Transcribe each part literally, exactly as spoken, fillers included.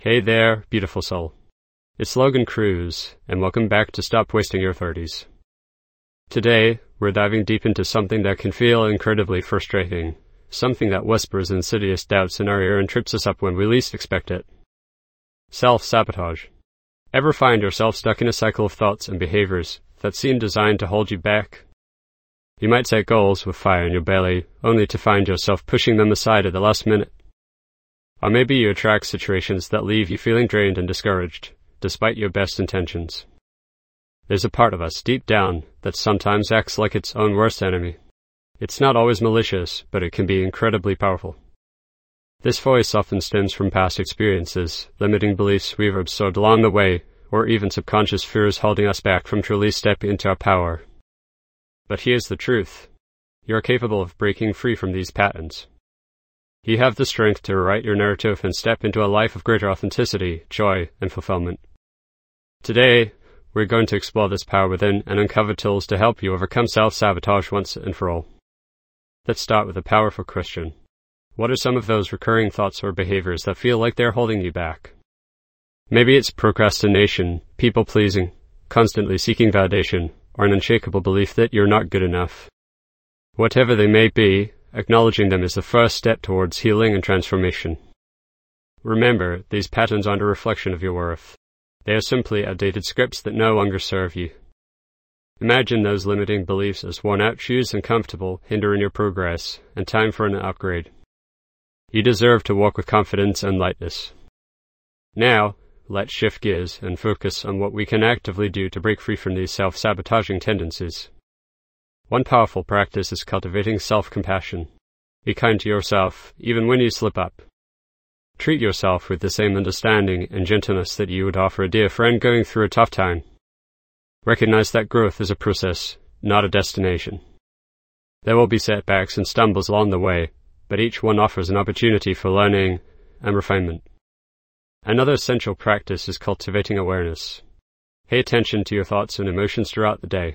Hey there, beautiful soul. It's Logan Cruz, and welcome back to Stop Wasting Your thirties. Today, we're diving deep into something that can feel incredibly frustrating, something that whispers insidious doubts in our ear and trips us up when we least expect it. Self-sabotage. Ever find yourself stuck in a cycle of thoughts and behaviors that seem designed to hold you back? You might set goals with fire in your belly, only to find yourself pushing them aside at the last minute. Or maybe you attract situations that leave you feeling drained and discouraged, despite your best intentions. There's a part of us deep down that sometimes acts like its own worst enemy. It's not always malicious, but it can be incredibly powerful. This voice often stems from past experiences, limiting beliefs we've absorbed along the way, or even subconscious fears holding us back from truly stepping into our power. But here's the truth. You're capable of breaking free from these patterns. You have the strength to rewrite your narrative and step into a life of greater authenticity, joy, and fulfillment. Today, we're going to explore this power within and uncover tools to help you overcome self-sabotage once and for all. Let's start with a powerful question. What are some of those recurring thoughts or behaviors that feel like they're holding you back? Maybe it's procrastination, people-pleasing, constantly seeking validation, or an unshakable belief that you're not good enough. Whatever they may be, acknowledging them is the first step towards healing and transformation. Remember, these patterns aren't a reflection of your worth. They are simply outdated scripts that no longer serve you. Imagine those limiting beliefs as worn-out shoes and comfortable, hindering your progress, and time for an upgrade. You deserve to walk with confidence and lightness. Now, let's shift gears and focus on what we can actively do to break free from these self-sabotaging tendencies. One powerful practice is cultivating self-compassion. Be kind to yourself, even when you slip up. Treat yourself with the same understanding and gentleness that you would offer a dear friend going through a tough time. Recognize that growth is a process, not a destination. There will be setbacks and stumbles along the way, but each one offers an opportunity for learning and refinement. Another essential practice is cultivating awareness. Pay attention to your thoughts and emotions throughout the day.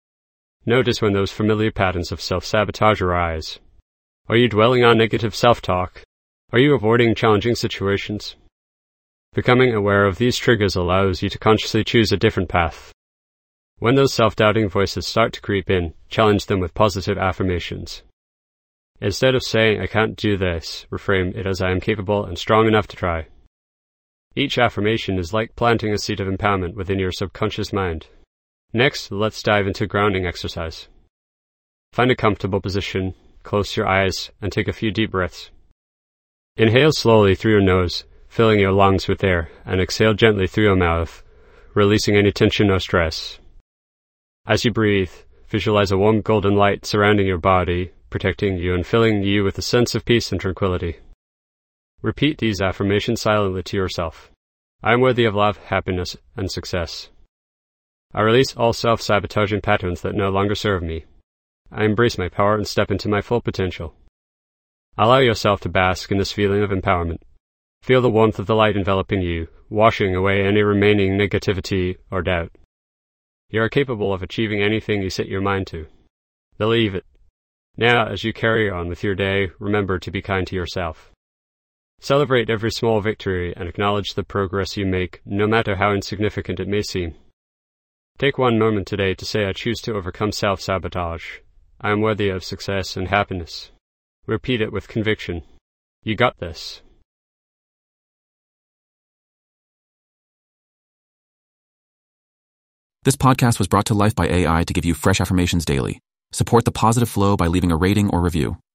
Notice when those familiar patterns of self-sabotage arise. Are you dwelling on negative self-talk? Are you avoiding challenging situations? Becoming aware of these triggers allows you to consciously choose a different path. When those self-doubting voices start to creep in, challenge them with positive affirmations. Instead of saying, "I can't do this," reframe it as, "I am capable and strong enough to try." Each affirmation is like planting a seed of empowerment within your subconscious mind. Next, let's dive into grounding exercise. Find a comfortable position, close your eyes, and take a few deep breaths. Inhale slowly through your nose, filling your lungs with air, and exhale gently through your mouth, releasing any tension or stress. As you breathe, visualize a warm golden light surrounding your body, protecting you and filling you with a sense of peace and tranquility. Repeat these affirmations silently to yourself. I am worthy of love, happiness, and success. I release all self-sabotaging patterns that no longer serve me. I embrace my power and step into my full potential. Allow yourself to bask in this feeling of empowerment. Feel the warmth of the light enveloping you, washing away any remaining negativity or doubt. You are capable of achieving anything you set your mind to. Believe it. Now, as you carry on with your day, remember to be kind to yourself. Celebrate every small victory and acknowledge the progress you make, no matter how insignificant it may seem. Take one moment today to say, "I choose to overcome self-sabotage. I am worthy of success and happiness." Repeat it with conviction. You got this. This podcast was brought to life by A I to give you fresh affirmations daily. Support the positive flow by leaving a rating or review.